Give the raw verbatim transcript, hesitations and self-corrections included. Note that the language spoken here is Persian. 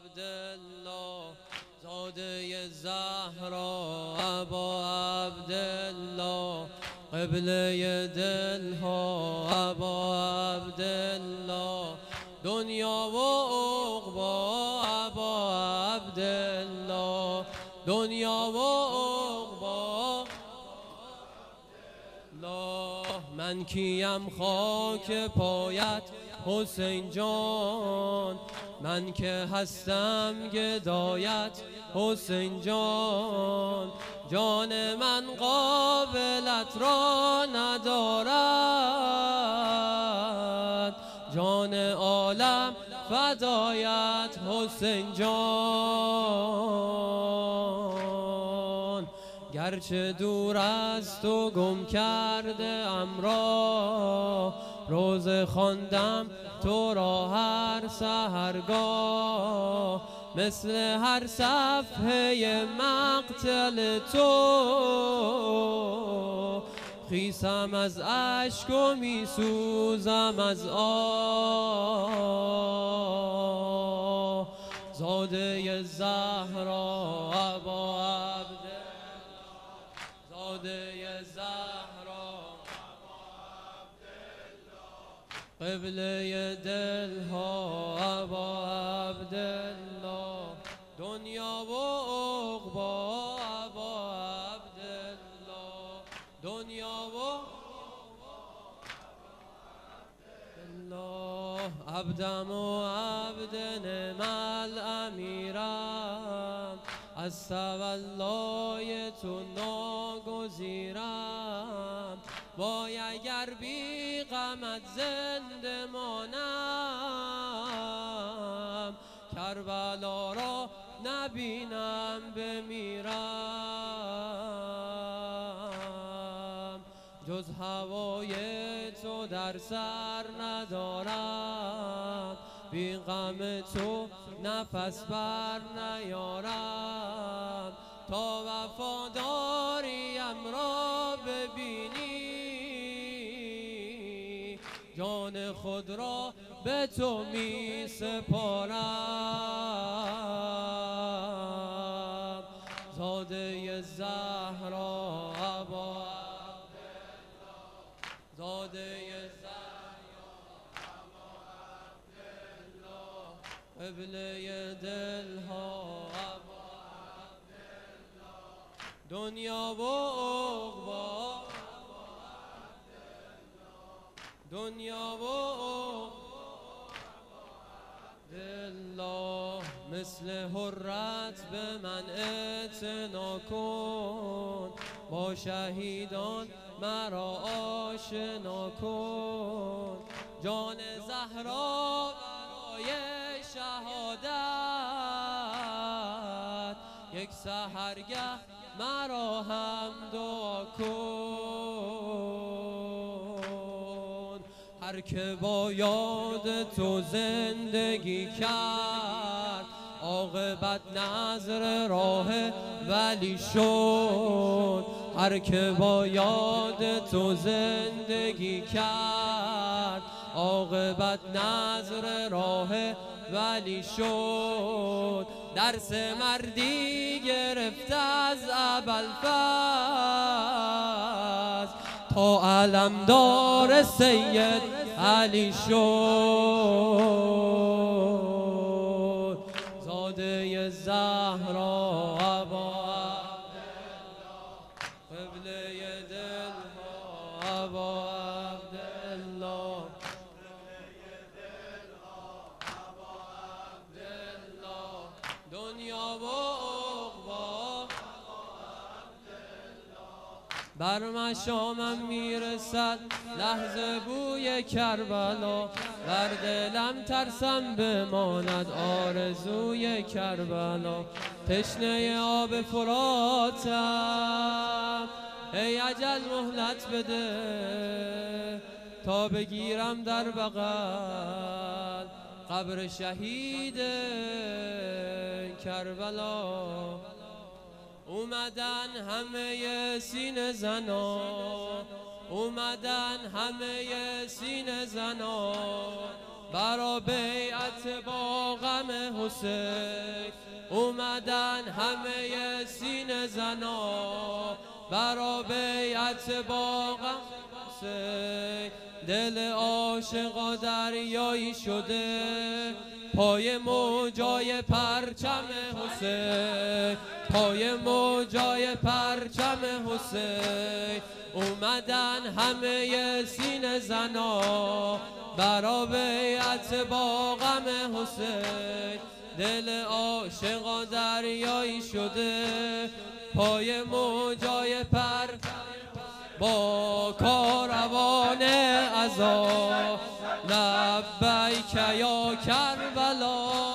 عبدالله زاده زهرا ابا عبدالله قبله دلها ابا عبدالله دنیا و عقبا ابا عبدالله دنیا و عقبا من کیم خاک پایت حسین جان، من که هستم گدایت حسین جان. جان من قابلت را ندارد، جان عالم فدایت حسین جان. گرچه دور از تو گم کرده ام را، روز خواندم تو را هر سحرگاه. مثل هر صفحه مقتل تو خیسم از اشک و می سوزم از آه. زاده زهرا ابا عبدالله زاده زهرا قبله دلها ابا عبدالله دنیا و عقبا ابا عبدالله دنیا و عبدالله. عبدم و عبد نعم الامیرم، از تولای تو ناگزیرم. وای اگر بی غمت زنده مانم، کربلا را نبینم بمیرم. جز هوای تو در سر ندارم، بی غم تو نفس بر نیارم. تا وفاداریم را ببینی، جان خود را به تو می سپارم. زاده زهرا ابا عبدالله زاده زهرا ابا عبدالله قبله دلها ابا عبدالله دنیا و عقبا دنیا و عبدالله. مثل حرت به من اعتنا کن، با شهیدان مرا آشنا کن. جان زهرا برای شهادت، یک سحرگه مرا هم دعا کن. هر که با یاد تو زندگی کرد، عاقبت نذر راه ولی شد. هر که با یاد تو زندگی کرد، عاقبت نذر راه ولی شد. درس مردی گرفت از ابوالفضل، تا علمدار سید علی شد. زاده زهرا ابا عبدالله قبله دلها ابا عبدالله دنیا و عقبا. بر مشامم میرسد لحظه بوی کربلا، بر دلم ترسم بماند آرزوی کربلا. تشنه آب فراتم، ای اجل مهلت بده تا بگیرم در بغل قبر شهید کربلا. اومدن همه سینه زنا، اومدن همه سینه زنا، برا بیعت با غم حسین، اومدن همه سینه زنا برا بیعت با غم حسین. دل عاشقا دریایی شده پای موجای پرچم حسین، پای موجای پرچم حسین. اومدن همه سینه زنا برا بیعت با غم حسین. دل عاشقا دریایی شده پای موجای پر با کاروان عزا لبیک یا کربلا.